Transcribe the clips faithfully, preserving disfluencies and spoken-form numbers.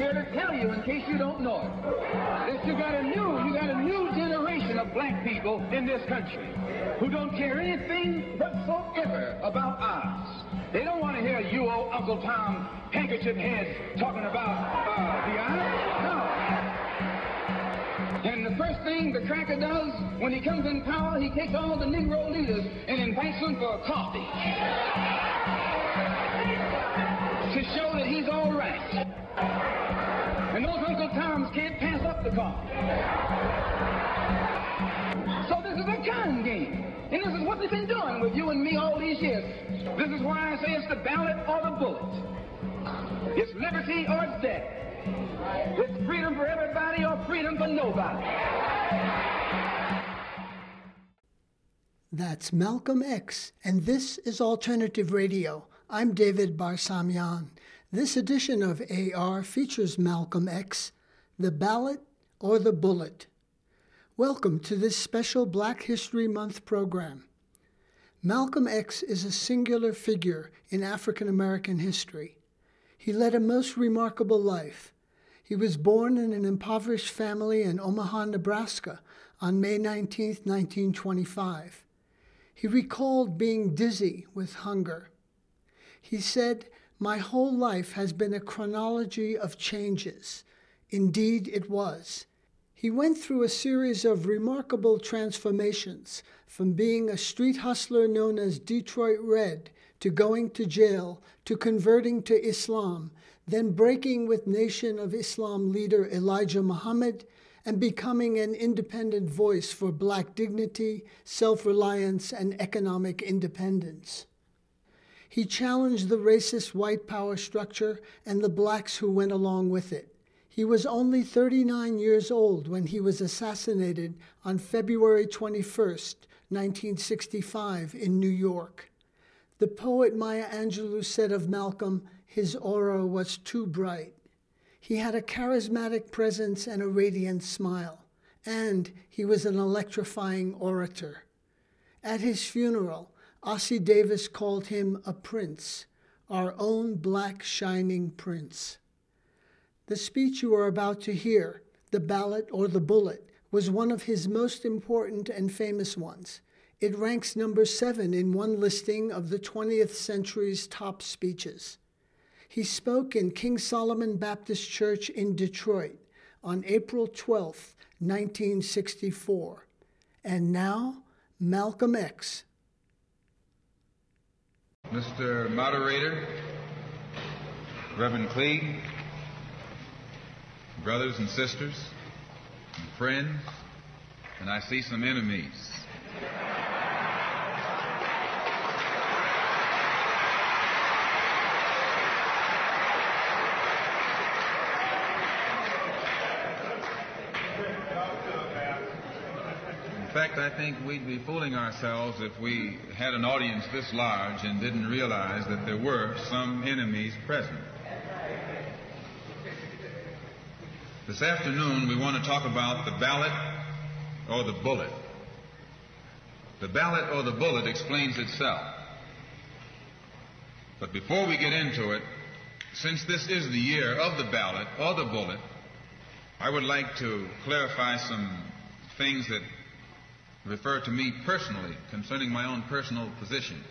here to tell you, in case you don't know it, that you got a new, you got a new generation of black people in this country who don't care anything whatsoever about ours. They don't want to hear you old Uncle Tom handkerchief heads talking about uh, the ours. No. And the first thing the cracker does when he comes in power, he takes all the Negro leaders and invites them for a coffee to show that he's all right. And those Uncle Toms can't pass up the coffee. So this is a con game. And this is what they've been doing with you and me all these years. This is why I say it's the ballot or the bullet. It's liberty or it's death. It's freedom for everybody or freedom for nobody. That's Malcolm X, and this is Alternative Radio. I'm David Barsamian. This edition of A R features Malcolm X, the ballot or the bullet. Welcome to this special Black History Month program. Malcolm X is a singular figure in African American history. He led a most remarkable life. He was born in an impoverished family in Omaha, Nebraska on May nineteenth, nineteen twenty-five. He recalled being dizzy with hunger. He said, "My whole life has been a chronology of changes." Indeed, it was. He went through a series of remarkable transformations, from being a street hustler known as Detroit Red, to going to jail, to converting to Islam, then breaking with Nation of Islam leader Elijah Muhammad, and becoming an independent voice for Black dignity, self-reliance, and economic independence. He challenged the racist white power structure and the blacks who went along with it. He was only thirty-nine years old when he was assassinated on February twenty-first, nineteen sixty-five in New York. The poet Maya Angelou said of Malcolm, his aura was too bright. He had a charismatic presence and a radiant smile, and he was an electrifying orator. At his funeral, Ossie Davis called him a prince, our own black shining prince. The speech you are about to hear, The Ballot or the Bullet, was one of his most important and famous ones. It ranks number seven in one listing of the twentieth century's top speeches. He spoke in King Solomon Baptist Church in Detroit on April twelfth, nineteen sixty-four. And now, Malcolm X. Mister Moderator, Reverend Cleage, brothers and sisters, and friends, and I see some enemies. In fact, I think we'd be fooling ourselves if we had an audience this large and didn't realize that there were some enemies present. This afternoon, we want to talk about the ballot or the bullet. The ballot or the bullet explains itself. But before we get into it, since this is the year of the ballot or the bullet, I would like to clarify some things that refer to me personally concerning my own personal position.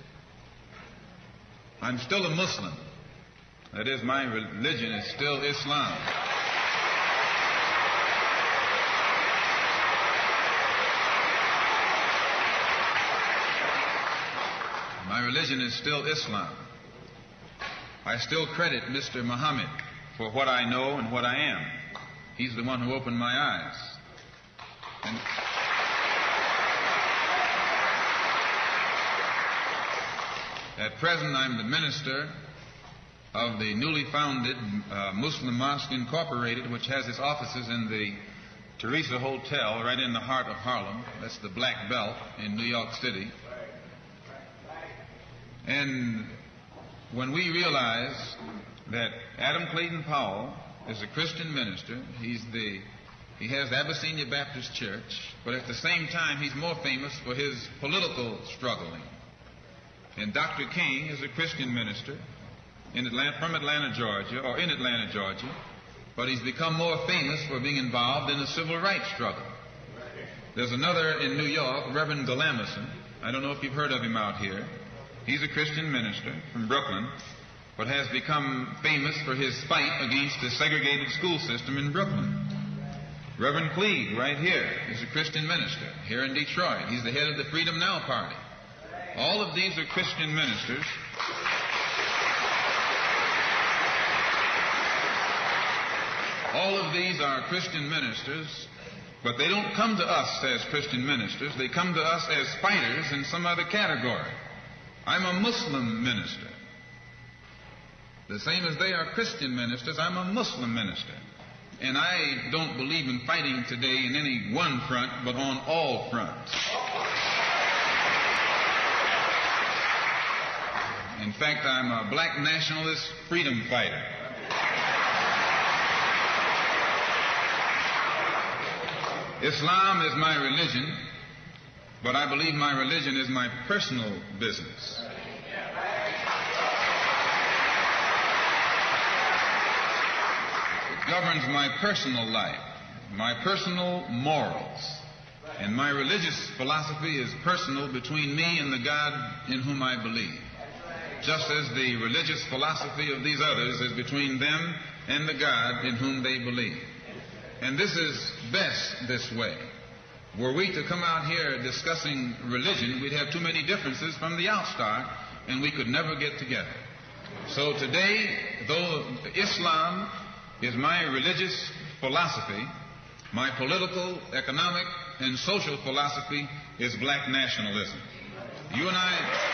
I'm still a Muslim. That is, my religion is still Islam. My religion is still Islam. I still credit Mister Muhammad for what I know and what I am. He's the one who opened my eyes. And at present, I'm the minister of the newly founded uh, Muslim Mosque Incorporated, which has its offices in the Teresa Hotel right in the heart of Harlem. That's the Black Belt in New York City. And when we realize that Adam Clayton Powell is a Christian minister, he's the, he has the Abyssinia Baptist Church, but at the same time he's more famous for his political struggling. And Doctor King is a Christian minister in Atlanta, from Atlanta, Georgia, or in Atlanta, Georgia, but he's become more famous for being involved in the civil rights struggle. There's another in New York, Reverend Galamison. I don't know if you've heard of him out here. He's a Christian minister from Brooklyn, but has become famous for his fight against the segregated school system in Brooklyn. Reverend Cleage, right here, is a Christian minister here in Detroit. He's the head of the Freedom Now Party. All of these are Christian ministers. All of these are Christian ministers, but they don't come to us as Christian ministers. They come to us as fighters in some other category. I'm a Muslim minister. The same as they are Christian ministers, I'm a Muslim minister. And I don't believe in fighting today in any one front, but on all fronts. In fact, I'm a black nationalist freedom fighter. Islam is my religion, but I believe my religion is my personal business. It governs my personal life, my personal morals, and my religious philosophy is personal between me and the God in whom I believe, just as the religious philosophy of these others is between them and the God in whom they believe. And this is best this way. Were we to come out here discussing religion, we'd have too many differences from the outstart, and we could never get together. So today, though Islam is my religious philosophy, my political, economic, and social philosophy is black nationalism. You and I...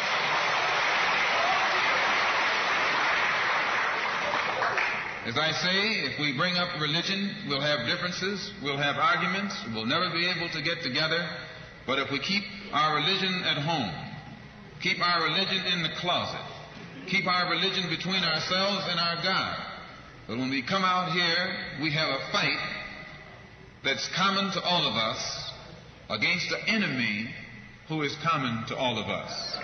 As I say, if we bring up religion, we'll have differences, we'll have arguments, we'll never be able to get together. But if we keep our religion at home, keep our religion in the closet, keep our religion between ourselves and our God, but when we come out here, we have a fight that's common to all of us against the enemy who is common to all of us.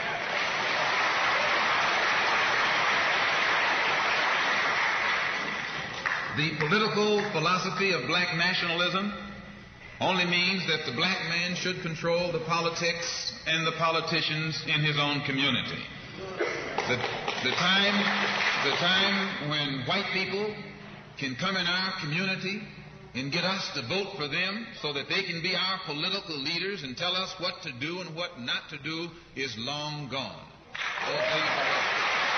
The political philosophy of black nationalism only means that the black man should control the politics and the politicians in his own community. The, the time, the time when white people can come in our community and get us to vote for them so that they can be our political leaders and tell us what to do and what not to do is long gone. Okay.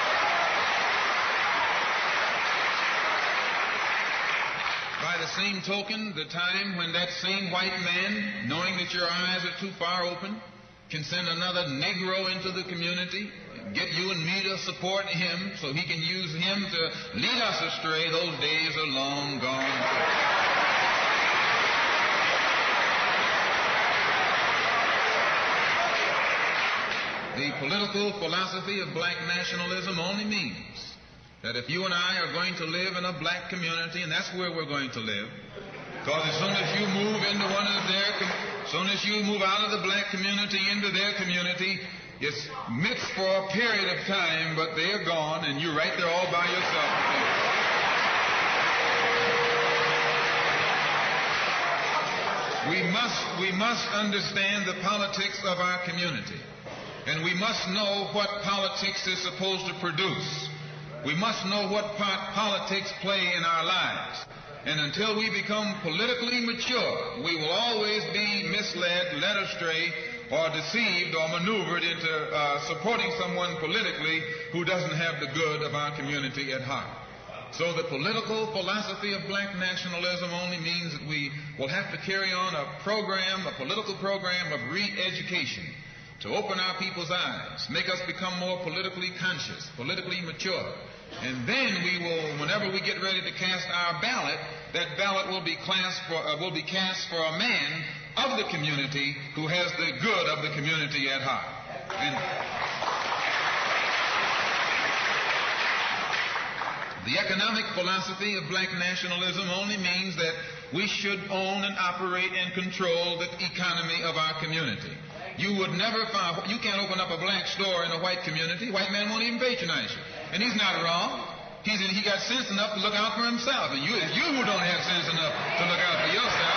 By the same token, the time when that same white man, knowing that your eyes are too far open, can send another Negro into the community, get you and me to support him so he can use him to lead us astray, those days are long gone. The political philosophy of black nationalism only means that if you and I are going to live in a black community, and that's where we're going to live, because as soon as you move into one of their, as soon as you move out of the black community into their community, it's mixed for a period of time, but they're gone, and you're right there all by yourself. We must, we must understand the politics of our community, and we must know what politics is supposed to produce. We must know what part politics play in our lives. And until we become politically mature, we will always be misled, led astray, or deceived or maneuvered into uh, supporting someone politically who doesn't have the good of our community at heart. So the political philosophy of black nationalism only means that we will have to carry on a program, a political program of re-education, to open our people's eyes, make us become more politically conscious, politically mature. And then we will, whenever we get ready to cast our ballot, that ballot will be cast for, uh, will be cast for a man of the community who has the good of the community at heart. And the economic philosophy of black nationalism only means that we should own and operate and control the economy of our community. You would never find, you can't open up a black store in a white community. White man won't even patronize you. And he's not wrong. He's, he got sense enough to look out for himself. And you, it's you who don't have sense enough to look out for yourself.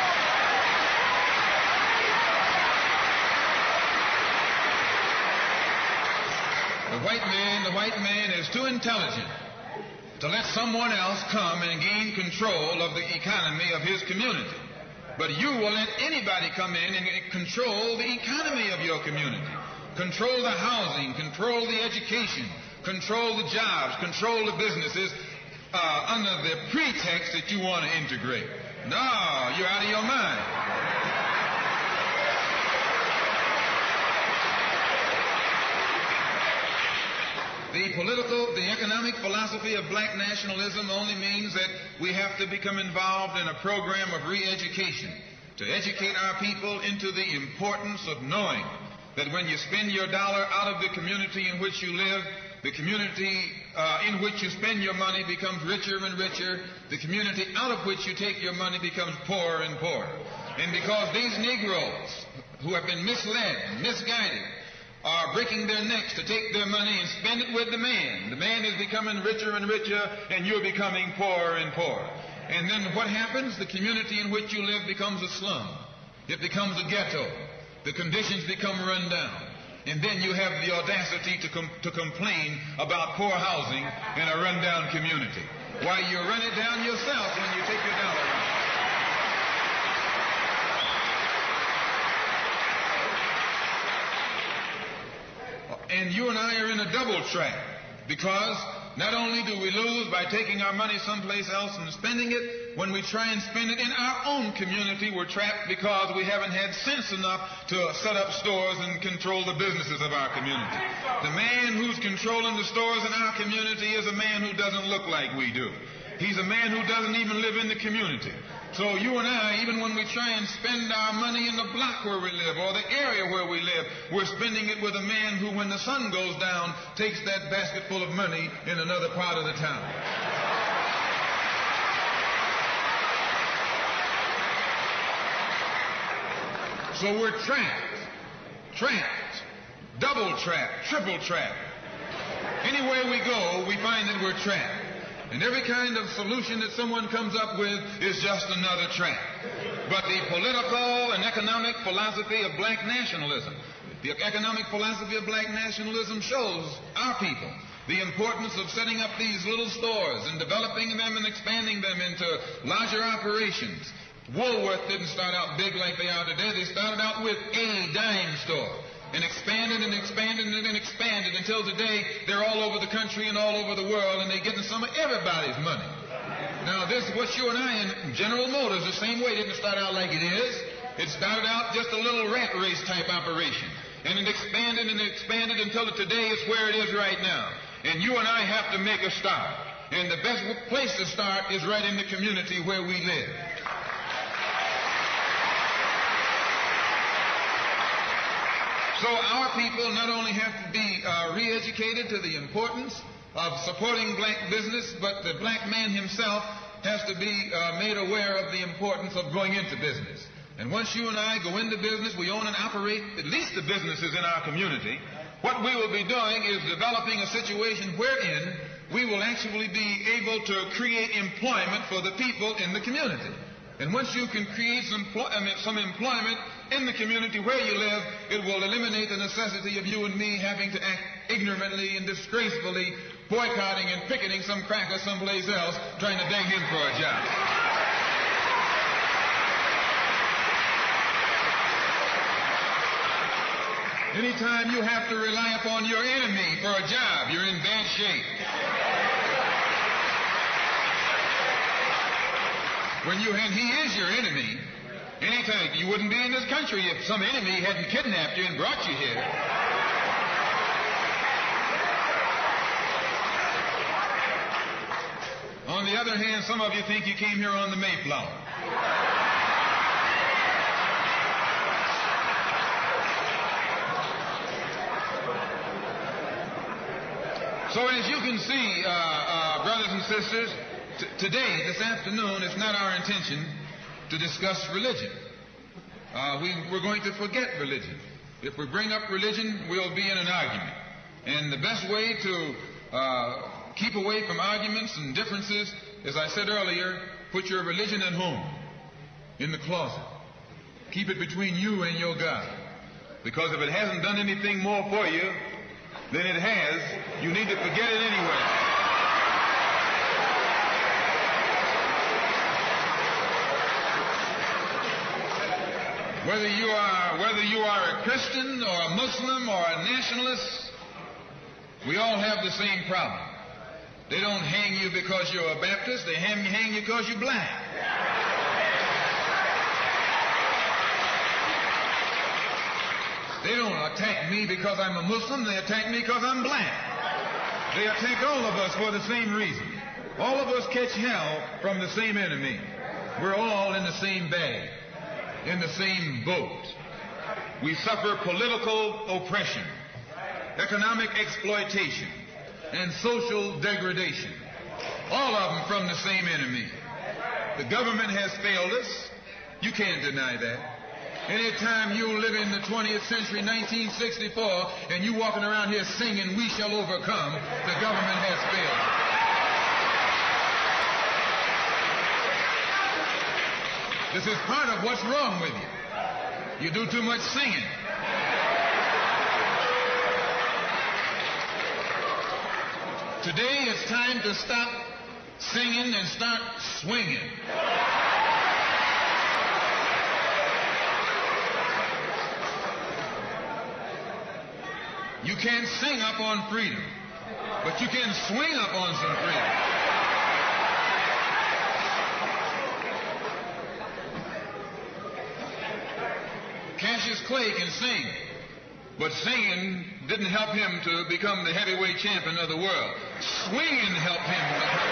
The white man, the white man is too intelligent to let someone else come and gain control of the economy of his community. But you will let anybody come in and control the economy of your community. Control the housing, control the education, control the jobs, control the businesses uh, under the pretext that you want to integrate. No, you're out of your mind. The political, the economic philosophy of black nationalism only means that we have to become involved in a program of re-education to educate our people into the importance of knowing that when you spend your dollar out of the community in which you live, the community uh, in which you spend your money becomes richer and richer. The community out of which you take your money becomes poorer and poorer. And because these Negroes who have been misled, misguided, are breaking their necks to take their money and spend it with the man. The man is becoming richer and richer, and you're becoming poorer and poorer. And then what happens? The community in which you live becomes a slum. It becomes a ghetto. The conditions become run down. And then you have the audacity to, com- to complain about poor housing in a run-down community. Why, you run it down yourself when you take your dollar out. And you and I are in a double trap, because not only do we lose by taking our money someplace else and spending it, when we try and spend it in our own community, we're trapped because we haven't had sense enough to set up stores and control the businesses of our community. The man who's controlling the stores in our community is a man who doesn't look like we do. He's a man who doesn't even live in the community. So you and I, even when we try and spend our money in the block where we live or the area where we live, we're spending it with a man who, when the sun goes down, takes that basket full of money in another part of the town. So we're trapped, trapped, double trapped, triple trapped. Anywhere we go, we find that we're trapped. And every kind of solution that someone comes up with is just another trap. But the political and economic philosophy of black nationalism, the economic philosophy of black nationalism shows our people the importance of setting up these little stores and developing them and expanding them into larger operations. Woolworth didn't start out big like they are today. They started out with a dime store. And expanded and expanded and expanded until today they're all over the country and all over the world, and they're getting some of everybody's money. Now this, what you and I in General Motors, the same way, didn't start out like it is. It started out just a little rat race type operation. And it expanded and expanded until today it's where it is right now. And you and I have to make a start. And the best place to start is right in the community where we live. So our people not only have to be uh, re-educated to the importance of supporting black business, but the black man himself has to be uh, made aware of the importance of going into business. And once you and I go into business, we own and operate at least the businesses in our community. What we will be doing is developing a situation wherein we will actually be able to create employment for the people in the community. And once you can create some, I mean, some employment in the community where you live, it will eliminate the necessity of you and me having to act ignorantly and disgracefully, boycotting and picketing some cracker someplace else, trying to beg him for a job. Anytime you have to rely upon your enemy for a job, you're in bad shape. When you, and he is your enemy, anytime, you wouldn't be in this country if some enemy hadn't kidnapped you and brought you here. On the other hand, some of you think you came here on the Mayflower. So as you can see, uh, uh, brothers and sisters, T- today, this afternoon, it's not our intention to discuss religion. Uh, we, we're going to forget religion. If we bring up religion, we'll be in an argument. And the best way to Uh, keep away from arguments and differences. As I said earlier, put your religion at home, in the closet. Keep it between you and your God. Because if it hasn't done anything more for you than it has, you need to forget it anyway. Whether you are whether you are a Christian or a Muslim or a nationalist, we all have the same problem. They don't hang you because you're a Baptist. They hang, hang you because you're black. They don't attack me because I'm a Muslim. They attack me because I'm black. They attack all of us for the same reason. All of us catch hell from the same enemy. We're all in the same bag, in the same boat. We suffer political oppression, economic exploitation, and social degradation. All of them from the same enemy. The government has failed us. You can't deny that. Anytime you live in the twentieth century, nineteen sixty-four, and you walking around here singing, "We shall overcome," the government has failed. This is part of what's wrong with you. You do too much singing. Today it's time to stop singing and start swinging. You can't sing up on freedom, but you can swing up on some freedom. Cassius Clay can sing, but singing didn't help him to become the heavyweight champion of the world. Swinging helped him become.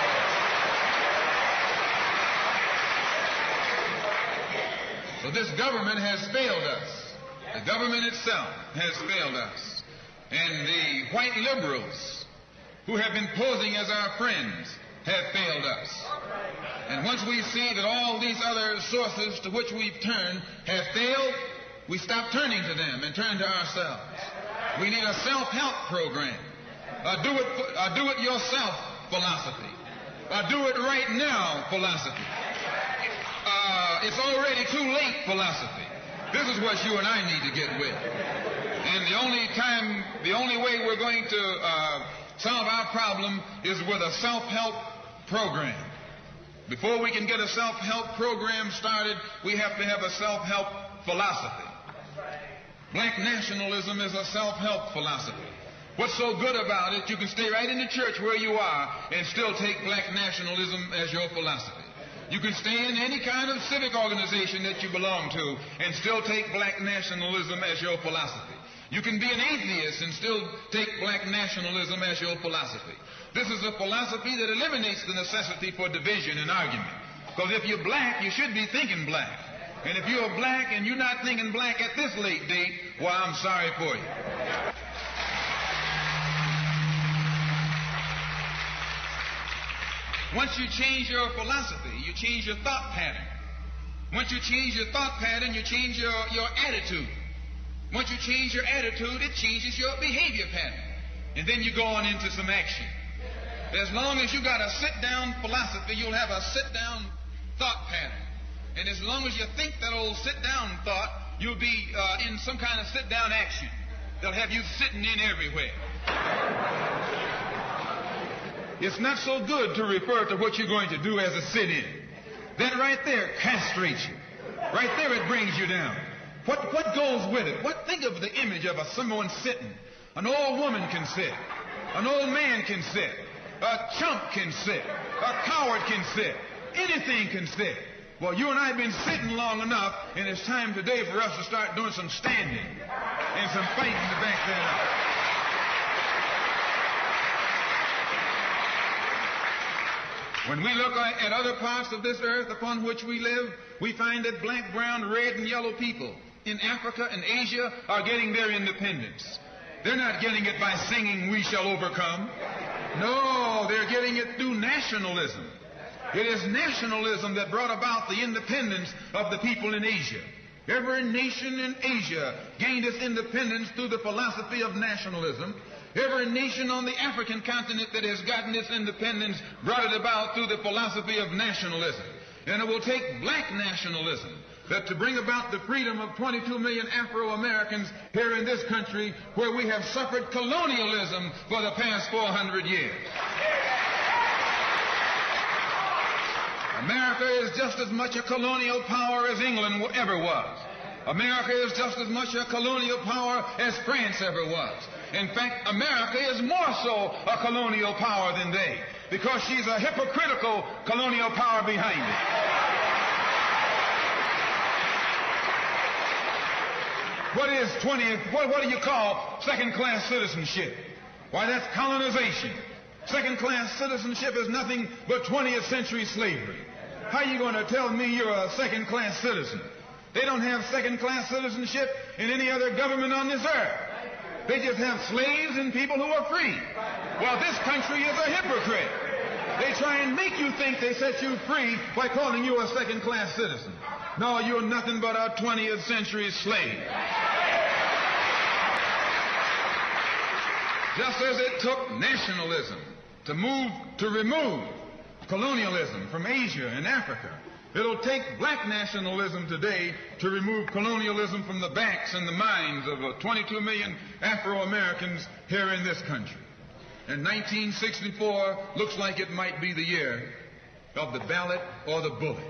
So this government has failed us. The government itself has failed us. And the white liberals who have been posing as our friends have failed us. And once we see that all these other sources to which we've turned have failed, we stop turning to them and turn to ourselves. We need a self-help program, a do it, a do it yourself philosophy, a do it right now philosophy. Uh, it's already too late philosophy. This is what you and I need to get with. And the only time, the only way we're going to uh, solve our problem is with a self-help program. Before we can get a self-help program started, we have to have a self-help philosophy. Black nationalism is a self-help philosophy. What's so good about it, you can stay right in the church where you are and still take black nationalism as your philosophy. You can stay in any kind of civic organization that you belong to and still take black nationalism as your philosophy. You can be an atheist and still take black nationalism as your philosophy. This is a philosophy that eliminates the necessity for division and argument. Because if you're black, you should be thinking black. And if you're black and you're not thinking black at this late date, well, I'm sorry for you. Once you change your philosophy, you change your thought pattern. Once you change your thought pattern, you change your, your attitude. Once you change your attitude, it changes your behavior pattern. And then you go on into some action. As long as you got a sit-down philosophy, you'll have a sit-down thought pattern. And as long as you think that old sit-down thought, you'll be uh, in some kind of sit-down action. They'll have you sitting in everywhere. It's not so good to refer to what you're going to do as a sit-in. That right there castrates you. Right there it brings you down. What, what goes with it? What, think of the image of a, someone sitting. An old woman can sit. An old man can sit. A chump can sit. A coward can sit. Anything can sit. Well, you and I have been sitting long enough, and it's time today for us to start doing some standing and some fighting to back that up. When we look at other parts of this earth upon which we live, we find that black, brown, red, and yellow people in Africa and Asia are getting their independence. They're not getting it by singing, "We shall overcome." No, they're getting it through nationalism. It is nationalism that brought about the independence of the people in Asia. Every nation in Asia gained its independence through the philosophy of nationalism, Every nation on the African continent that has gotten its independence brought it about through the philosophy of nationalism. And it will take black nationalism that to bring about the freedom of twenty-two million Afro-Americans here in this country where we have suffered colonialism for the past four hundred years. America is just as much a colonial power as England ever was. America is just as much a colonial power as France ever was. In fact, America is more so a colonial power than they, because she's a hypocritical colonial power behind it. What is twentieth, what, what do you call second-class citizenship? Why, that's colonization. Second-class citizenship is nothing but twentieth century slavery. How are you going to tell me you're a second-class citizen? They don't have second-class citizenship in any other government on this earth. They just have slaves and people who are free. Well, this country is a hypocrite. They try and make you think they set you free by calling you a second-class citizen. No, you're nothing but a twentieth century slave. Just as it took nationalism to move, to remove colonialism from Asia and Africa, it'll take black nationalism today to remove colonialism from the backs and the minds of uh, twenty-two million Afro-Americans here in this country. And nineteen sixty-four looks like it might be the year of the ballot or the bullet.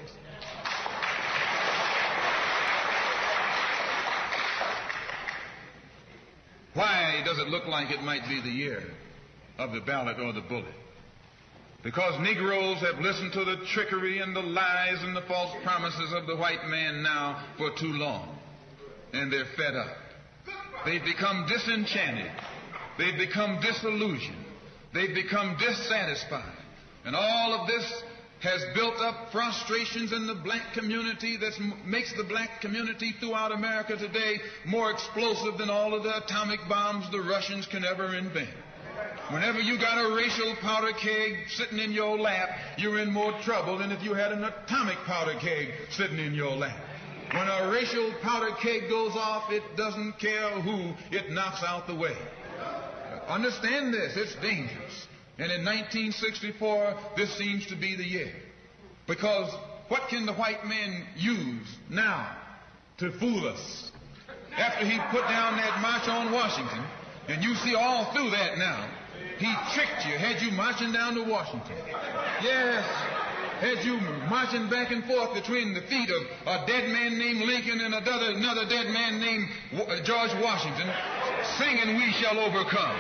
Why does it look like it might be the year of the ballot or the bullet? Because Negroes have listened to the trickery and the lies and the false promises of the white man now for too long. And they're fed up. They've become disenchanted. They've become disillusioned. They've become dissatisfied. And all of this has built up frustrations in the black community that makes the black community throughout America today more explosive than all of the atomic bombs the Russians can ever invent. Whenever you got a racial powder keg sitting in your lap, you're in more trouble than if you had an atomic powder keg sitting in your lap. When a racial powder keg goes off, it doesn't care who it knocks out the way. Understand this, it's dangerous. And in nineteen sixty-four, this seems to be the year. Because what can the white man use now to fool us? After he put down that march on Washington, and you see all through that now, he tricked you, had you marching down to Washington. Yes, had you marching back and forth between the feet of a dead man named Lincoln and another, another dead man named George Washington, singing, "We Shall Overcome."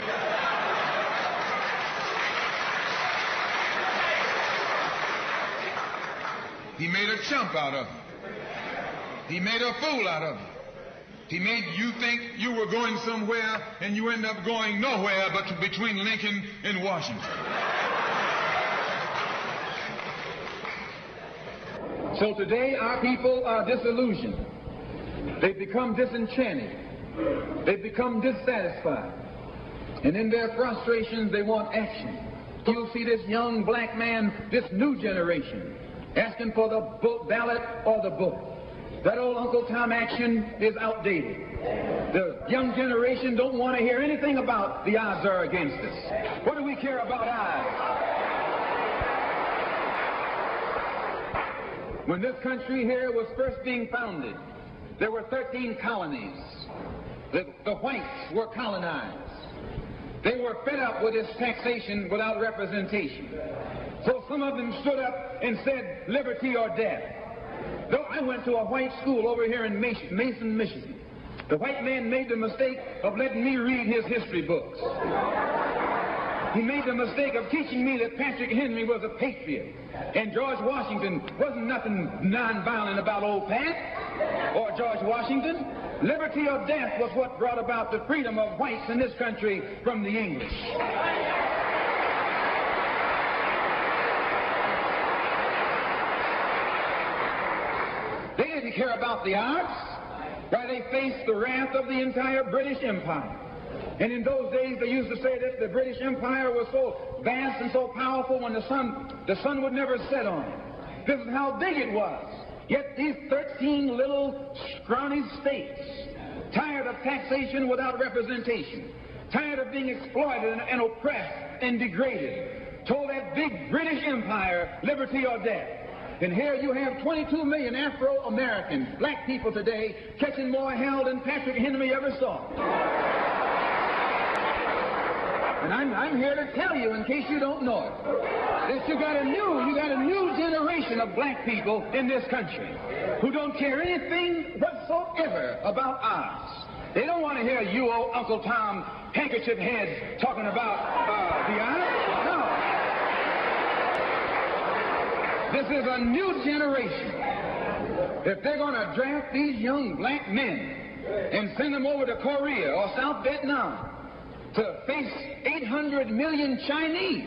He made a chump out of you. He made a fool out of you. He made you think you were going somewhere, and you end up going nowhere but between Lincoln and Washington. So today our people are disillusioned. They've become disenchanted. They've become dissatisfied. And in their frustrations, they want action. You'll see this young black man, this new generation, asking for the book, ballot or the book. That old Uncle Tom action is outdated. The young generation don't want to hear anything about the odds are against us. What do we care about odds? When this country here was first being founded, there were thirteen colonies. The, the whites were colonized. They were fed up with this taxation without representation. So some of them stood up and said, liberty or death. Though I went to a white school over here in Mason, Michigan, the white man made the mistake of letting me read his history books. He made the mistake of teaching me that Patrick Henry was a patriot and George Washington wasn't nothing nonviolent about old Pat or George Washington. Liberty or death was what brought about the freedom of whites in this country from the English. They didn't care about the arts. Why, they faced the wrath of the entire British Empire. And in those days, they used to say that the British Empire was so vast and so powerful when the sun, the sun would never set on it. This is how big it was. Yet these thirteen little scrawny states, tired of taxation without representation, tired of being exploited and, and oppressed and degraded, told that big British Empire, liberty or death. And here you have twenty-two million Afro-Americans, black people today, catching more hell than Patrick Henry ever saw. And I'm, I'm here to tell you, in case you don't know it, that you got a new, you got a new generation of black people in this country who don't care anything whatsoever about ours. They don't want to hear you, old Uncle Tom, handkerchief heads talking about uh, the ours. No. This is a new generation. If they're going to draft these young black men and send them over to Korea or South Vietnam to face eight hundred million Chinese.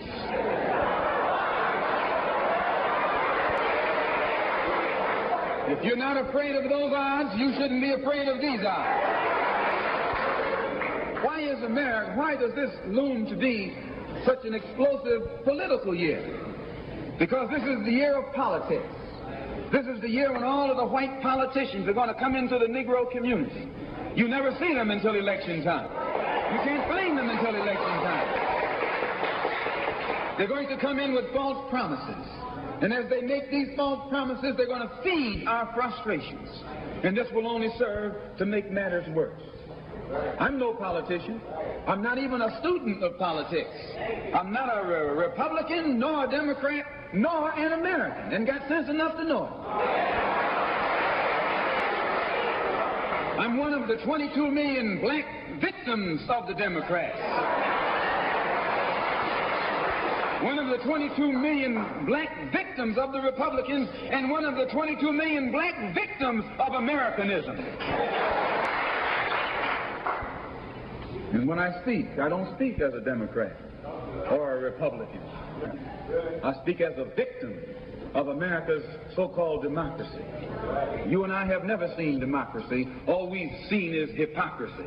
If you're not afraid of those odds, you shouldn't be afraid of these odds. Why is America, why does this loom to be such an explosive political year? Because this is the year of politics. This is the year when all of the white politicians are going to come into the Negro community. You never see them until election time. You can't blame them until election time. They're going to come in with false promises. And as they make these false promises, they're going to feed our frustrations. And this will only serve to make matters worse. I'm no politician. I'm not even a student of politics. I'm not a re- Republican, nor a Democrat, nor an American, and got sense enough to know it. I'm one of the twenty-two million black victims of the Democrats. One of the twenty-two million black victims of the Republicans, and one of the twenty-two million black victims of Americanism. And when I speak, I don't speak as a Democrat or a Republican. I speak as a victim of America's so-called democracy. You and I have never seen democracy. All we've seen is hypocrisy.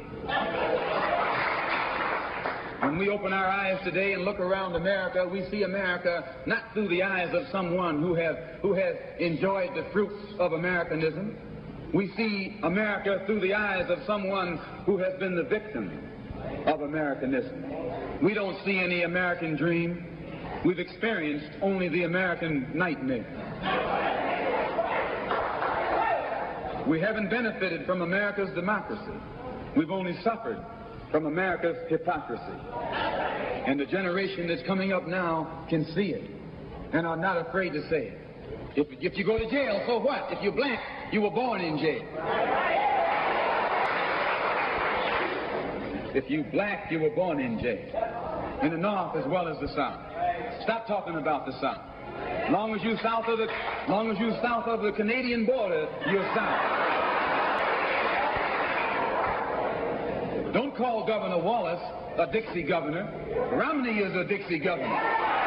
When we open our eyes today and look around America, we see America not through the eyes of someone who have who has enjoyed the fruits of Americanism. We see America through the eyes of someone who has been the victim of Americanism. We don't see any American dream. We've experienced only the American nightmare. We haven't benefited from America's democracy. We've only suffered from America's hypocrisy. And the generation that's coming up now can see it and are not afraid to say it. If, if you go to jail, so what? If you're black, you were born in jail. If you black, you were born in jail. In the North as well as the South. Stop talking about the South. Long as you south of the, long as you south of the Canadian border, you're South. Don't call Governor Wallace a Dixie governor. Romney is a Dixie governor.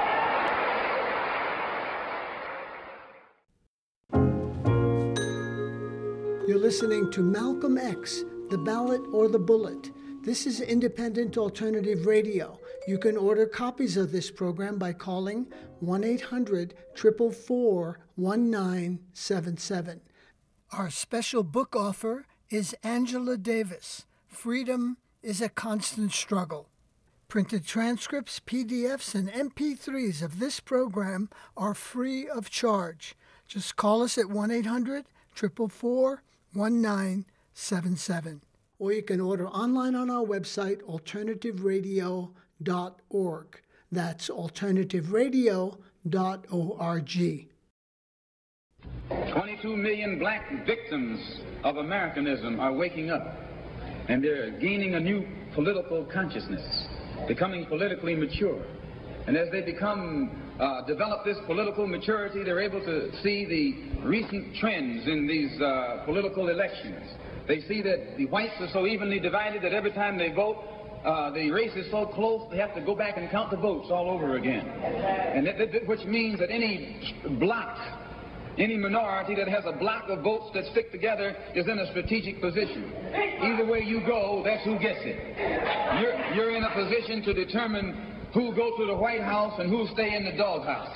You're listening to Malcolm X, The Ballot or the Bullet. This is independent alternative radio. You can order copies of this program by calling one eight hundred, four four four, one nine seven seven. Our special book offer is Angela Davis, Freedom is a Constant Struggle. Printed transcripts, P D Fs, and M P threes of this program are free of charge. Just call us at one eight hundred, four four four, one nine seven seven. Or you can order online on our website, alternative radio dot org. That's alternative radio dot org. twenty-two million black victims of Americanism are waking up, and they're gaining a new political consciousness, becoming politically mature. And as they become, uh, develop this political maturity, they're able to see the recent trends in these uh, political elections. They see that the whites are so evenly divided that every time they vote, uh, the race is so close, they have to go back and count the votes all over again. And that, that, which means that any block, any minority that has a block of votes that stick together is in a strategic position. Either way you go, that's who gets it. You're, you're in a position to determine who'll go to the White House and who'll stay in the doghouse.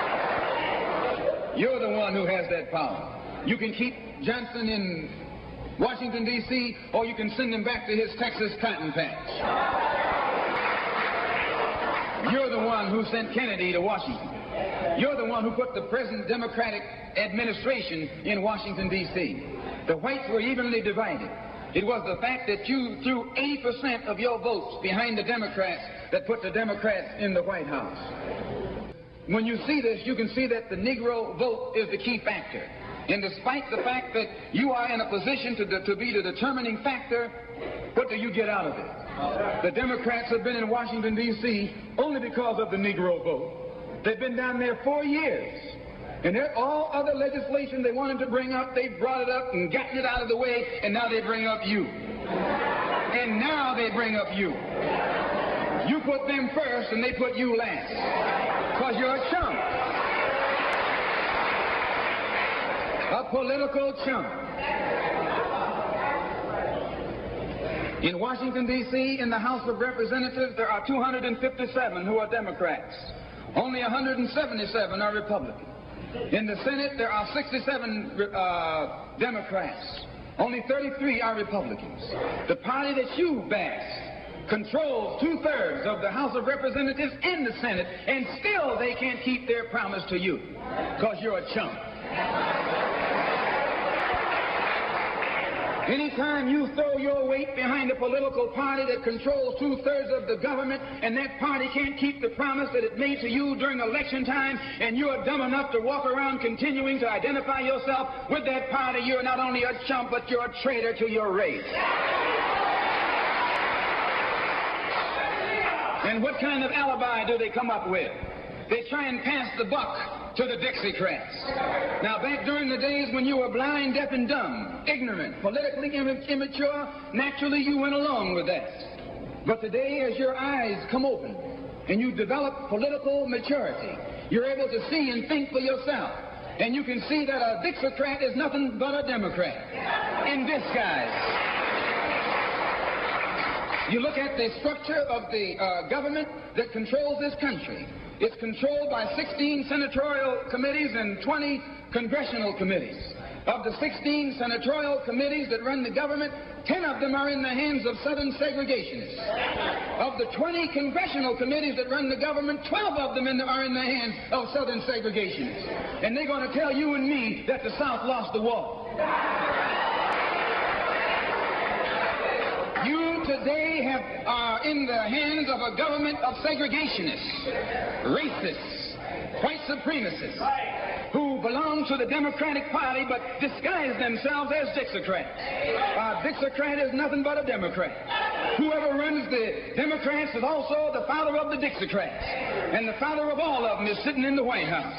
You're the one who has that power. You can keep Johnson in Washington, D C, or you can send him back to his Texas cotton patch. You're the one who sent Kennedy to Washington. You're the one who put the present Democratic administration in Washington, D C The whites were evenly divided. It was the fact that you threw eighty percent of your votes behind the Democrats that put the Democrats in the White House. When you see this, you can see that the Negro vote is the key factor. And despite the fact that you are in a position to, de- to be the determining factor, what do you get out of it? The Democrats have been in Washington, D C only because of the Negro vote. They've been down there four years. And all other legislation they wanted to bring up, they brought it up and gotten it out of the way, and now they bring up you. And now they bring up you. You put them first, and they put you last. Because you're a chump. A political chump. In Washington, D C, in the House of Representatives, there are two hundred fifty-seven who are Democrats. Only one hundred seventy-seven are Republicans. In the Senate, there are sixty-seven uh, Democrats. Only thirty-three are Republicans. The party that you bash controls two-thirds of the House of Representatives and the Senate, and still they can't keep their promise to you because you're a chump. Anytime you throw your weight behind a political party that controls two-thirds of the government, and that party can't keep the promise that it made to you during election time, and you're dumb enough to walk around continuing to identify yourself with that party, you're not only a chump, but you're a traitor to your race. And what kind of alibi do they come up with? They try and pass the buck to the Dixiecrats. Now, back during the days when you were blind, deaf, and dumb, ignorant, politically immature, naturally you went along with that. But today, as your eyes come open and you develop political maturity, you're able to see and think for yourself. And you can see that a Dixiecrat is nothing but a Democrat in disguise. You look at the structure of the uh, government that controls this country. It's controlled by sixteen senatorial committees and twenty congressional committees. Of the sixteen senatorial committees that run the government, ten of them are in the hands of Southern segregationists. Of the twenty congressional committees that run the government, twelve of them in the, are in the hands of Southern segregationists. And they're going to tell you and me that the South lost the war. You today have, are in the hands of a government of segregationists, racists, white supremacists, who belong to the Democratic Party but disguise themselves as Dixiecrats. A Dixiecrat is nothing but a Democrat. Whoever runs the Democrats is also the father of the Dixiecrats. And the father of all of them is sitting in the White House.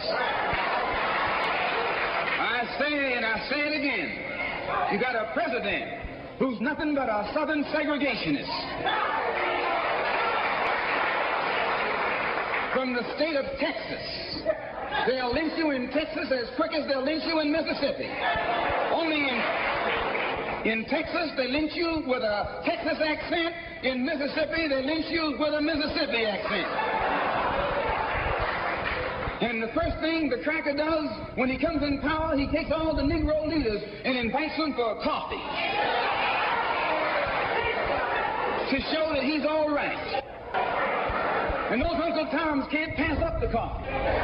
I say and I say it again. You got a president who's nothing but a Southern segregationist. From the state of Texas. They'll lynch you in Texas as quick as they'll lynch you in Mississippi. Only in, in Texas, they lynch you with a Texas accent. In Mississippi, they lynch you with a Mississippi accent. And the first thing the cracker does when he comes in power, he takes all the Negro leaders and invites them for coffee. To show that he's all right. And those Uncle Toms can't pass up the coffee.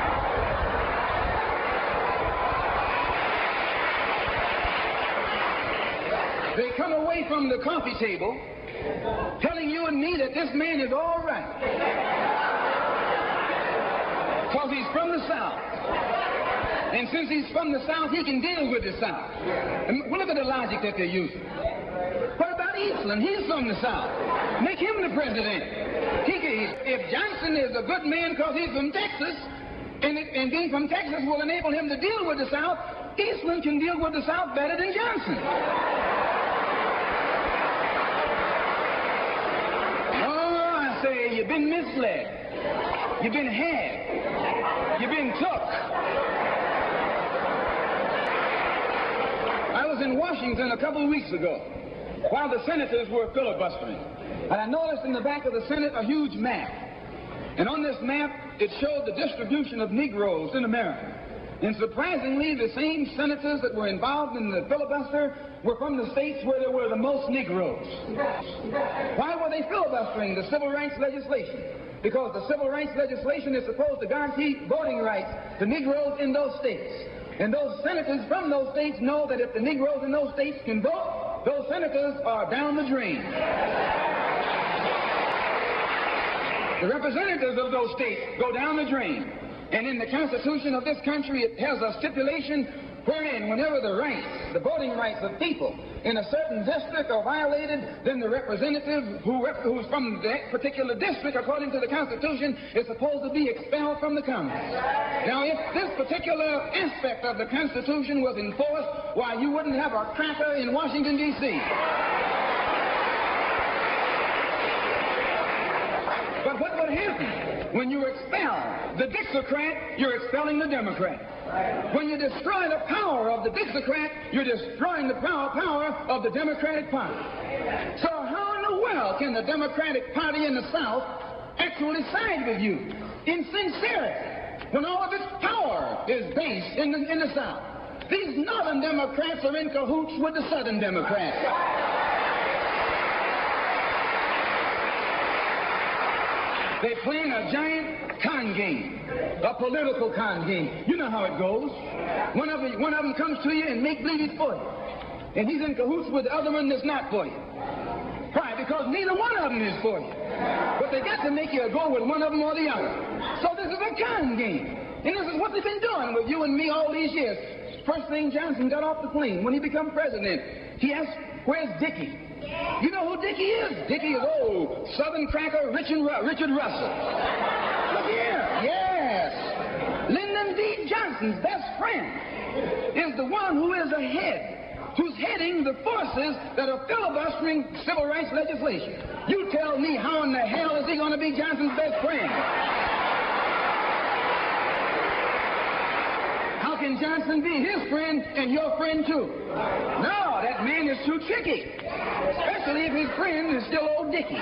They come away from the coffee table telling you and me that this man is all right. Because he's from the South. And since he's from the South, he can deal with the South. And look at the logic that they're using. What about Eastland? He's from the South. Make him the president. He can, if Johnson is a good man because he's from Texas, and, it, and being from Texas will enable him to deal with the South, Eastland can deal with the South better than Johnson. Oh, I say, you've been misled. You've been had. You've been took. I was in Washington a couple of weeks ago while the senators were filibustering. And I noticed in the back of the Senate a huge map. And on this map, it showed the distribution of Negroes in America. And surprisingly, the same senators that were involved in the filibuster were from the states where there were the most Negroes. Why were they filibustering the civil rights legislation? Because the civil rights legislation is supposed to guarantee voting rights to Negroes in those states. And those senators from those states know that if the Negroes in those states can vote, those senators are down the drain. The representatives of those states go down the drain. And in the Constitution of this country, it has a stipulation wherein whenever the rights, the voting rights of people in a certain district are violated, then the representative who rep- who's from that particular district, according to the Constitution, is supposed to be expelled from the Congress. Now, if this particular aspect of the Constitution was enforced, why, you wouldn't have a cracker in Washington, D C But what would happen? When you expel the Dixiecrat, you're expelling the Democrat. When you destroy the power of the Dixiecrat, you're destroying the power, power of the Democratic Party. So how in the world can the Democratic Party in the South actually side with you in sincerity when all of its power is based in the, in the South? These Northern Democrats are in cahoots with the Southern Democrats. They're playing a giant con game, a political con game. You know how it goes. One of them, one of them comes to you and make believe he's for you. And he's in cahoots with the other one that's not for you. Why? Because neither one of them is for you. But they got to make you go with one of them or the other. So this is a con game. And this is what they've been doing with you and me all these years. First thing Johnson got off the plane, when he became president, he asked, "Where's Dickie?" You know who Dickie is? Dickie is old Southern cracker Richard, Ru- Richard Russell. Look here. Yes. Lyndon B. Johnson's best friend is the one who is ahead, who's heading the forces that are filibustering civil rights legislation. You tell me, how in the hell is he going to be Johnson's best friend? How can Johnson be his friend and your friend too? No, that man is too tricky. Especially if his friend is still old Dickie.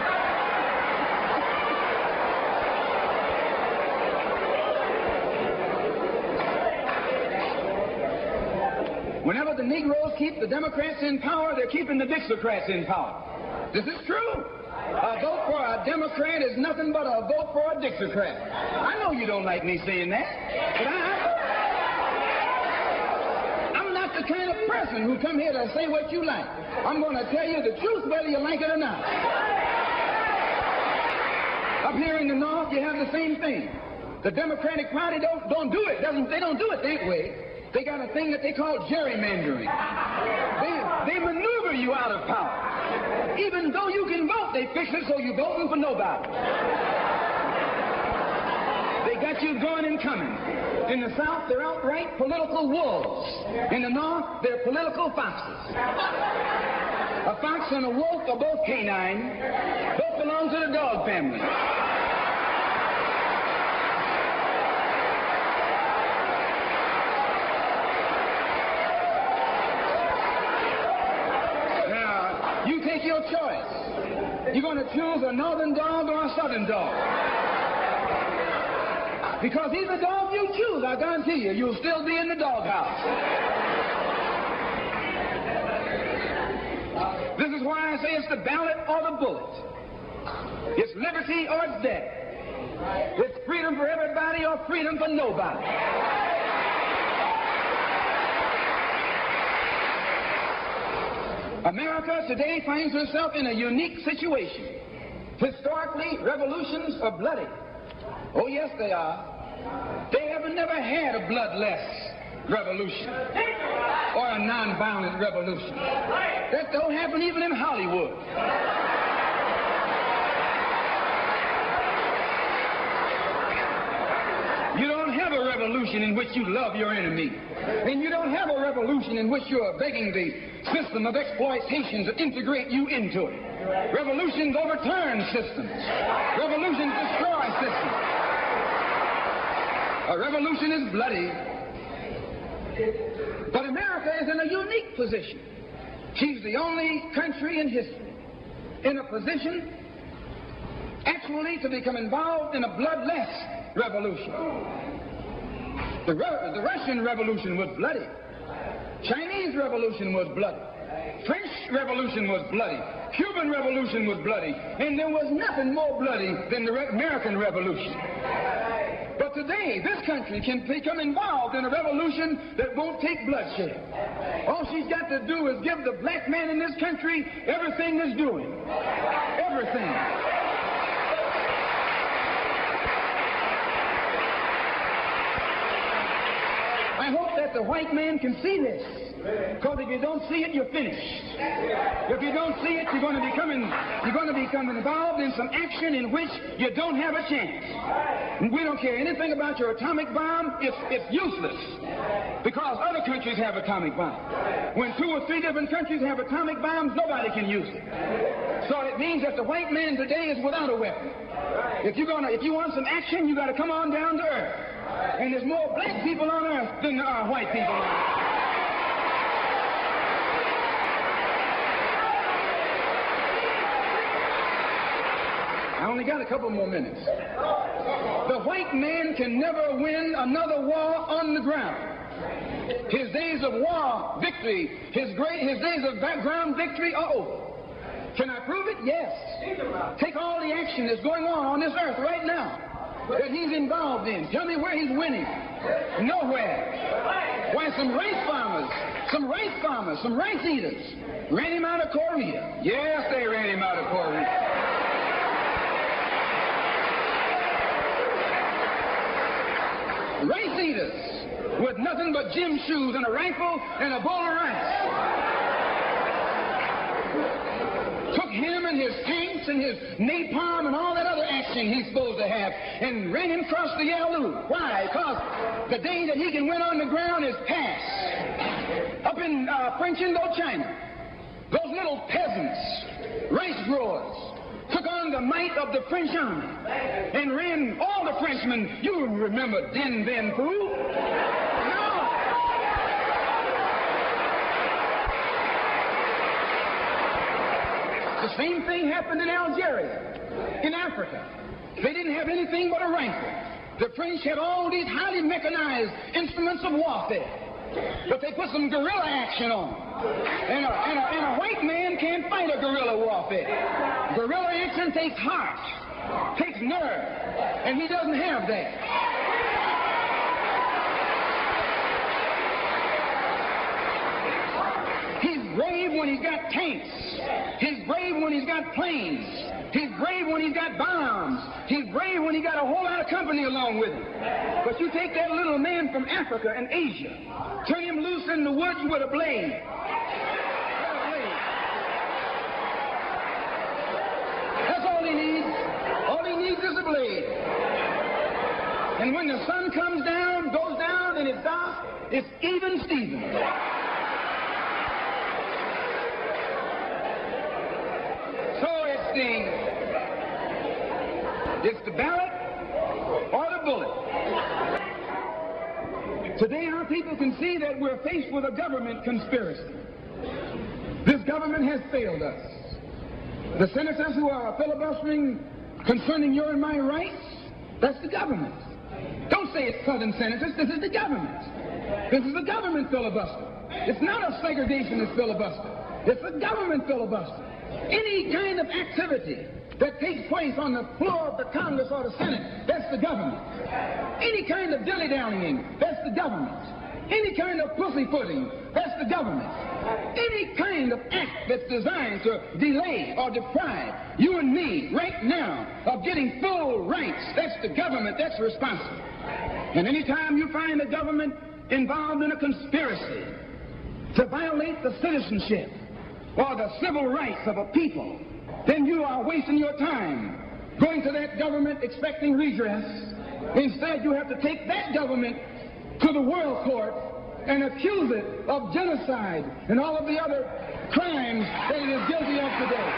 Whenever the Negroes keep the Democrats in power, they're keeping the Dixiecrats in power. This is true. A vote for a Democrat is nothing but a vote for a Dixiecrat. I know you don't like me saying that, but I... the kind of person who come here to say what you like. I'm going to tell you the truth whether you like it or not. Up here in the North, you have the same thing. The Democratic Party don't, don't do it. Doesn't, they don't do it that way. They got a thing that they call gerrymandering. They, they maneuver you out of power. Even though you can vote, they fix it so you're voting for nobody. They got you going and coming. In the South, they're outright political wolves. In the North, they're political foxes. A fox and a wolf are both canine. Both belong to the dog family. Now, you take your choice. You're going to choose a northern dog or a southern dog. Because either dog you choose, I guarantee you, you'll still be in the doghouse. This is why I say it's the ballot or the bullet. It's liberty or it's death. It's freedom for everybody or freedom for nobody. America today finds herself in a unique situation. Historically, revolutions are bloody. Oh, yes, they are. They have never had a bloodless revolution or a nonviolent revolution. That don't happen even in Hollywood. You don't have a revolution in which you love your enemy. And you don't have a revolution in which you are begging the system of exploitation to integrate you into it. Revolutions overturn systems. Revolutions destroy systems. A revolution is bloody. But America is in a unique position. She's the only country in history in a position actually to become involved in a bloodless revolution. The, Ru- the Russian Revolution was bloody. Chinese Revolution was bloody. French Revolution was bloody. Cuban Revolution was bloody. And there was nothing more bloody than the Re- American Revolution. But today, this country can become involved in a revolution that won't take bloodshed. All she's got to do is give the black man in this country everything that's doing. Everything. I hope that the white man can see this. Because if you don't see it, you're finished. If you don't see it, you're going to become in, you're going to become involved in some action in which you don't have a chance. And we don't care anything about your atomic bomb. It's, it's useless. Because other countries have atomic bombs. When two or three different countries have atomic bombs, nobody can use it. So it means that the white man today is without a weapon. If you're gonna, if you want some action, you got to come on down to earth. And there's more black people on earth than there are white people on earth. I only got a couple more minutes. The white man can never win another war on the ground. His days of war victory, his great, his days of ground victory are over. Can I prove it? Yes. Take all the action that's going on on this earth right now that he's involved in. Tell me where he's winning. Nowhere. Why, some rice farmers, some rice farmers, some rice eaters ran him out of Korea. Yes, they ran him out of Korea. Rice eaters with nothing but gym shoes and a rifle and a bowl of rice. Took him and his tanks and his napalm and all that other action he's supposed to have and ran him across the Yalu. Why? Because the day that he can win on the ground is past. Up in uh, French Indochina, those little peasants, rice growers, took on the might of the French army and ran all the Frenchmen. You remember Dien Bien Phu? No. The same thing happened in Algeria, in Africa. They didn't have anything but a rifle. The French had all these highly mechanized instruments of warfare. But they put some guerrilla action on. And a, and, a, and a white man can't fight a guerrilla warfare. Guerrilla action takes heart, takes nerve, and he doesn't have that. He's brave when he's got tanks. He's brave when he's got planes. He's brave when he's got bombs. He's brave when he got a whole lot of company along with him. But you take that little man from Africa and Asia, turn him loose in the woods with a blade. That's all he needs. All he needs is a blade. And when the sun comes down, goes down, and it's dark, it's even Steven. So it's the It's the ballot or the bullet. Today our people can see that we're faced with a government conspiracy. This government has failed us. The senators who are filibustering concerning your and my rights, that's the government. Don't say it's Southern senators, this is the government. This is the government filibuster. It's not a segregationist filibuster. It's a government filibuster. Any kind of activity that takes place on the floor of the Congress or the Senate, that's the government. Any kind of dilly-dallying, that's the government. Any kind of pussyfooting, that's the government. Any kind of act that's designed to delay or deprive you and me right now of getting full rights, that's the government that's responsible. And anytime you find the government involved in a conspiracy to violate the citizenship or the civil rights of a people, then you are wasting your time going to that government expecting redress. Instead, you have to take that government to the world court and accuse it of genocide and all of the other crimes that it is guilty of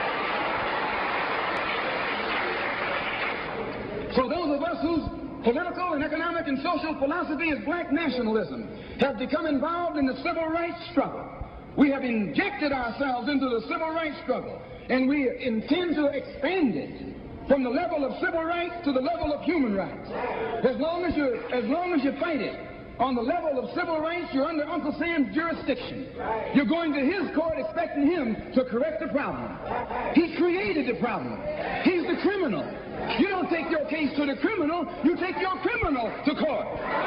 today. So those of us whose political and economic and social philosophy is black nationalism have become involved in the civil rights struggle. We have injected ourselves into the civil rights struggle, and we intend to expand it from the level of civil rights to the level of human rights. As long as you, as long as you fight it, on the level of civil rights, you're under Uncle Sam's jurisdiction. You're going to his court expecting him to correct the problem. He created the problem. He's the criminal. You don't take your case to the criminal, you take your criminal to court.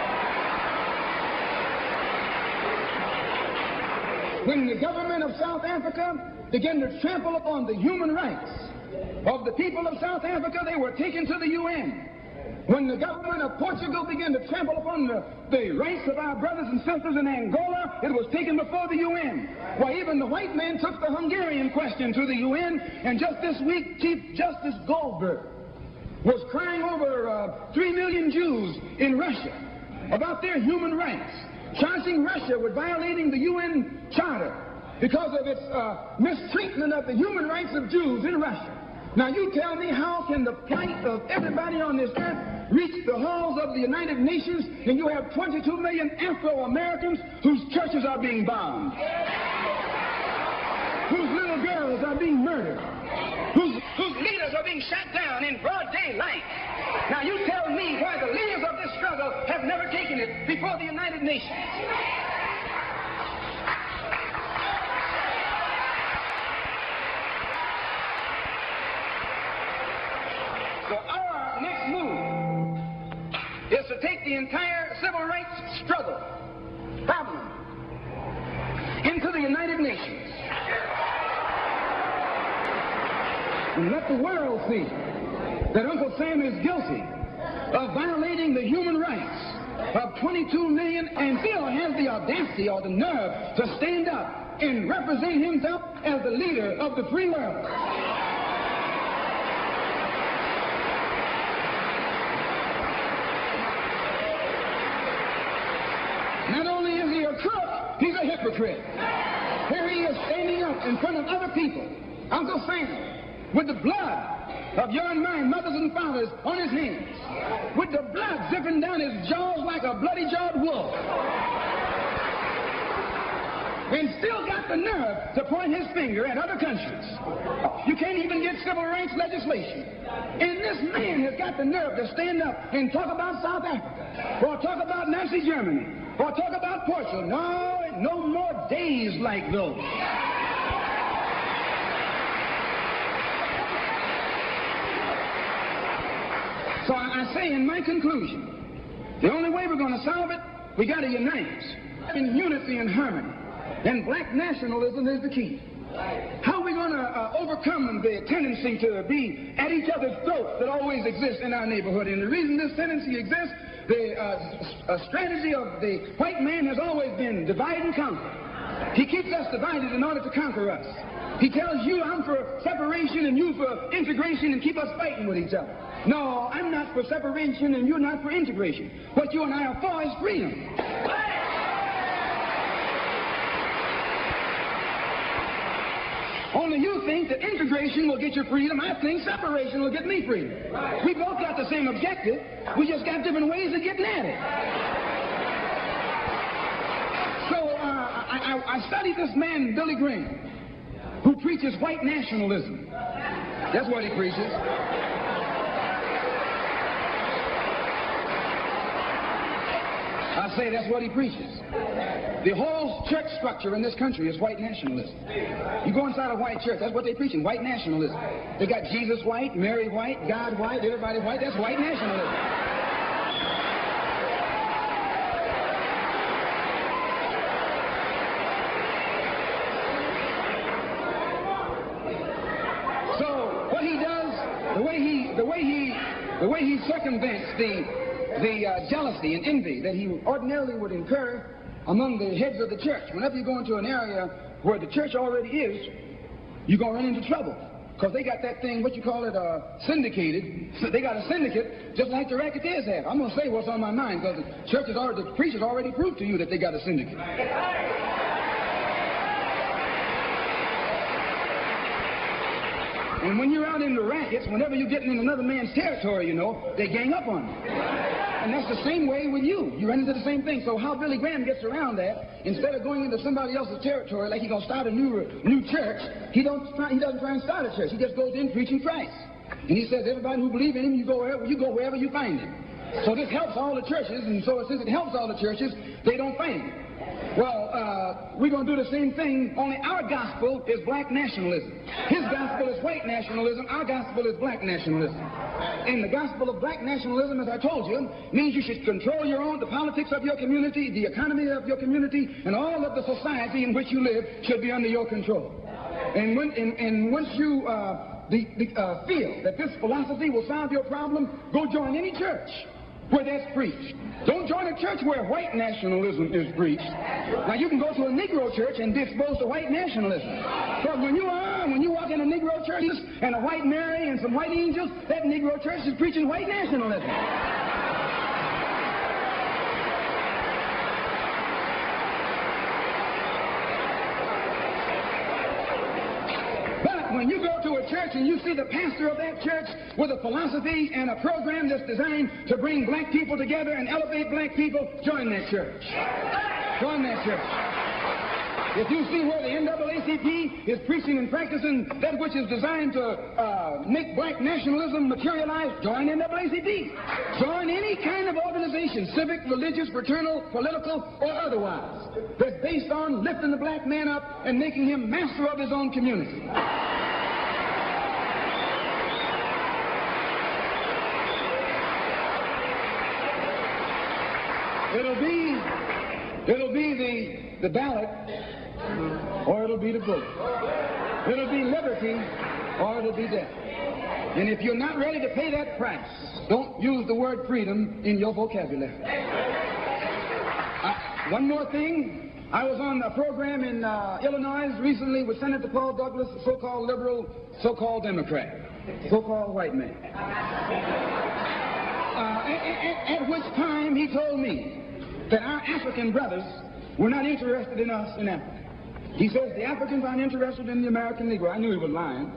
When the government of South Africa began to trample upon the human rights of the people of South Africa, they were taken to the U N. When the government of Portugal began to trample upon the, the rights of our brothers and sisters in Angola, it was taken before the U N. Why, even the white man took the Hungarian question to the U N, and just this week, Chief Justice Goldberg was crying over uh, three million Jews in Russia about their human rights, charging Russia with violating the U N Charter because of its uh, mistreatment of the human rights of Jews in Russia. Now you tell me, how can the plight of everybody on this earth reach the halls of the United Nations, and you have twenty-two million Afro-Americans whose churches are being bombed, whose little girls are being murdered, whose, whose leaders are being shot down in broad daylight? Now you tell me why the leaders of this struggle have never taken it before the United Nations. So our next move is to take the entire civil rights struggle problem into the United Nations and let the world see that Uncle Sam is guilty of violating the human rights of twenty-two million, and still has the audacity or the nerve to stand up and represent himself as the leader of the free world. Not only is he a crook, he's a hypocrite. Here he is standing up in front of other people, Uncle Sam, with the blood of your and mine mothers and fathers on his hands, with the blood dripping down his jaws like a bloody-jawed wolf, and still got the nerve to point his finger at other countries. You can't even get civil rights legislation. And this man has got the nerve to stand up and talk about South Africa, or talk about Nazi Germany, or talk about Portugal. No, no more days like those. So I say in my conclusion, the only way we're going to solve it, we got to unite in unity and harmony. And black nationalism is the key. How are we going to uh, overcome the tendency to be at each other's throats that always exists in our neighborhood? And the reason this tendency exists, the uh, uh, strategy of the white man has always been divide and conquer. He keeps us divided in order to conquer us. He tells you, I'm for separation and you for integration, and keep us fighting with each other. No, I'm not for separation and you're not for integration. What you and I are for is freedom. Only you think that integration will get you freedom. I think separation will get me freedom. We both got the same objective. We just got different ways of getting at it. So uh, I, I, I studied this man, Billy Graham, who preaches white nationalism. That's what he preaches. I say that's what he preaches. The whole church structure in this country is white nationalism. You go inside a white church, that's what they're preaching, white nationalism. They got Jesus white, Mary white, God white, everybody white. That's white nationalism. So what he does, the way he, the way he, the way he circumvents the the uh, jealousy and envy that he ordinarily would incur among the heads of the church. Whenever you go into an area where the church already is, you're going to run into trouble. Because they got that thing, what you call it, uh, syndicated. So they got a syndicate just like the racketeers have. I'm going to say what's on my mind, because the church has already, the preachers already proved to you that they got a syndicate. And when you're out in the rackets, whenever you're getting in another man's territory, you know, they gang up on you. And that's the same way with you. You run into the same thing. So how Billy Graham gets around that, instead of going into somebody else's territory like he's going to start a new new church, he, don't try, he doesn't try and start a church. He just goes in preaching Christ. And he says, everybody who believes in him, you go wherever you, go wherever you find him. So this helps all the churches, and so since it helps all the churches, they don't faint. Well, uh, we're going to do the same thing, only our gospel is black nationalism. His gospel is white nationalism, our gospel is black nationalism. And the gospel of black nationalism, as I told you, means you should control your own, the politics of your community, the economy of your community, and all of the society in which you live should be under your control. And, when, and, and once you uh, the, the, uh, feel that this philosophy will solve your problem, go join any church where that's preached. Don't join a church where white nationalism is preached. Now, you can go to a Negro church and be exposed to white nationalism. So when you are, when you walk in a Negro church and a white Mary and some white angels, that Negro church is preaching white nationalism. When you go to a church and you see the pastor of that church with a philosophy and a program that's designed to bring black people together and elevate black people, join that church. Join that church. If you see where the N double A C P is preaching and practicing that which is designed to uh, make black nationalism materialize, join N double A C P. Join any kind of organization, civic, religious, fraternal, political, or otherwise, that's based on lifting the black man up and making him master of his own community. It'll be, it'll be the, the ballot, or it'll be the bullet. It'll be liberty, or it'll be death. And if you're not ready to pay that price, don't use the word freedom in your vocabulary. Uh, one more thing. I was on a program in uh, Illinois recently with Senator Paul Douglas, a so-called liberal, so-called Democrat, so-called white man. Uh, at, at, at which time he told me that our African brothers were not interested in us in Africa. He says the Africans aren't interested in the American Negro. I knew he was lying.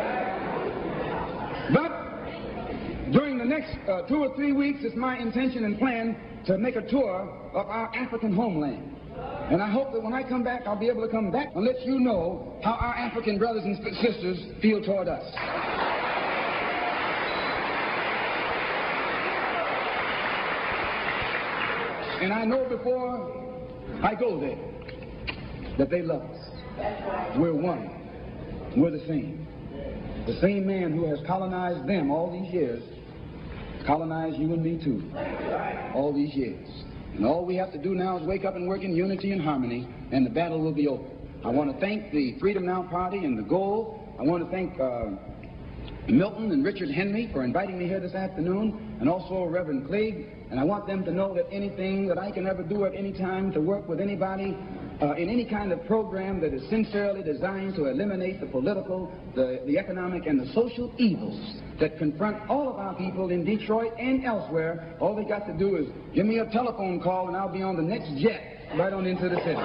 But during the next uh, two or three weeks, it's my intention and plan to make a tour of our African homeland. And I hope that when I come back, I'll be able to come back and let you know how our African brothers and sisters feel toward us. And I know before I go there that they love us. We're one. We're the same. The same man who has colonized them all these years colonized you and me too, all these years. And all we have to do now is wake up and work in unity and harmony, and the battle will be over. I want to thank the Freedom Now Party and the Goal. I want to thank uh, Milton and Richard Henry for inviting me here this afternoon, and also Reverend Clegg. And I want them to know that anything that I can ever do at any time to work with anybody uh, in any kind of program that is sincerely designed to eliminate the political, the, the economic, and the social evils that confront all of our people in Detroit and elsewhere, all they got to do is give me a telephone call and I'll be on the next jet right on into the city.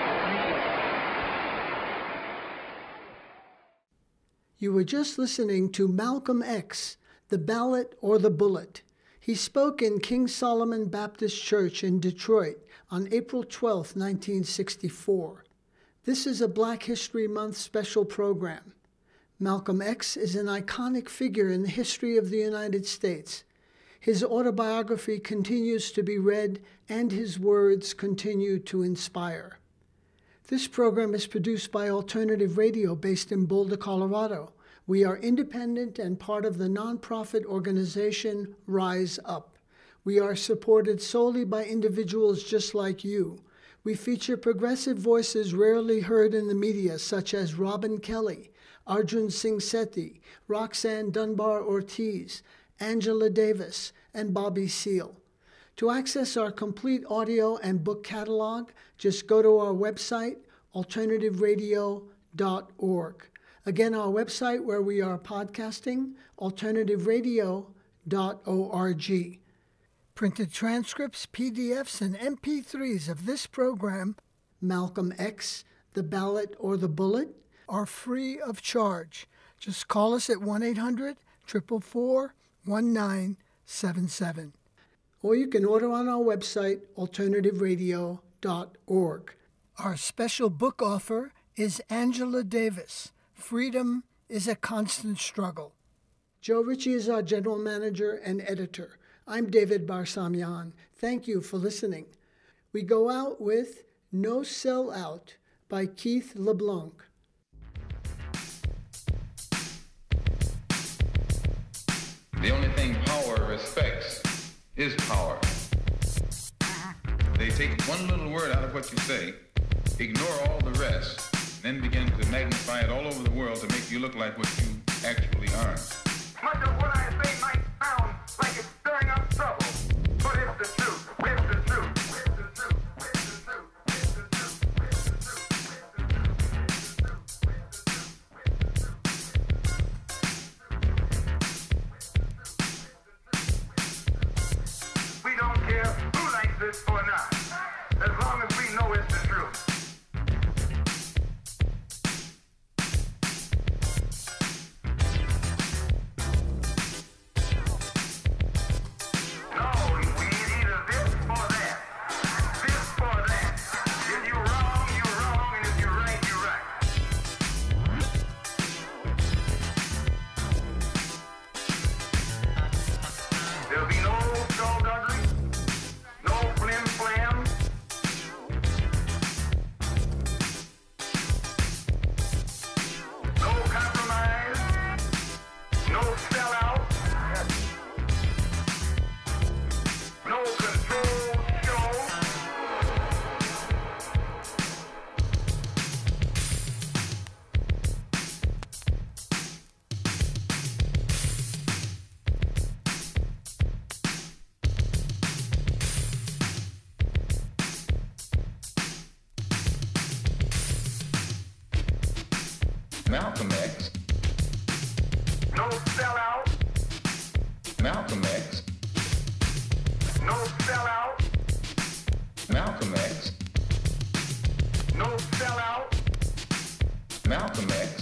You were just listening to Malcolm X, The Ballot or the Bullet. He spoke in King Solomon Baptist Church in Detroit on April twelfth, nineteen sixty-four. This is a Black History Month special program. Malcolm X is an iconic figure in the history of the United States. His autobiography continues to be read, and his words continue to inspire. This program is produced by Alternative Radio based in Boulder, Colorado. We are independent and part of the nonprofit organization Rise Up. We are supported solely by individuals just like you. We feature progressive voices rarely heard in the media, such as Robin Kelly, Arjun Singh Sethi, Roxanne Dunbar Ortiz, Angela Davis, and Bobby Seale. To access our complete audio and book catalog, just go to our website, alternative radio dot org. Again, our website where we are podcasting, alternative radio dot org. Printed transcripts, P D Fs, and M P threes of this program, Malcolm X, The Ballot or the Bullet, are free of charge. Just call us at one eight hundred, four four four, one nine seven seven. Or you can order on our website, alternative radio dot org. Our special book offer is Angela Davis, Freedom is a Constant Struggle. Joe Ritchie is our general manager and editor. I'm David Barsamian. Thank you for listening. We go out with No Sell Out by Keith LeBlanc. The only thing power respects is power. They take one little word out of what you say, ignore all the rest, then begin to magnify it all over the world to make you look like what you actually are. Much of what I say might sound like it's stirring up trouble, but it's the truth. It's the truth. It's the truth. It's the truth. It's the truth. It's the truth. We don't care who likes this or not, as long as we know it's the truth. Malcolm X. No sellout. Malcolm X. No sellout. Malcolm X. No sellout. Malcolm X.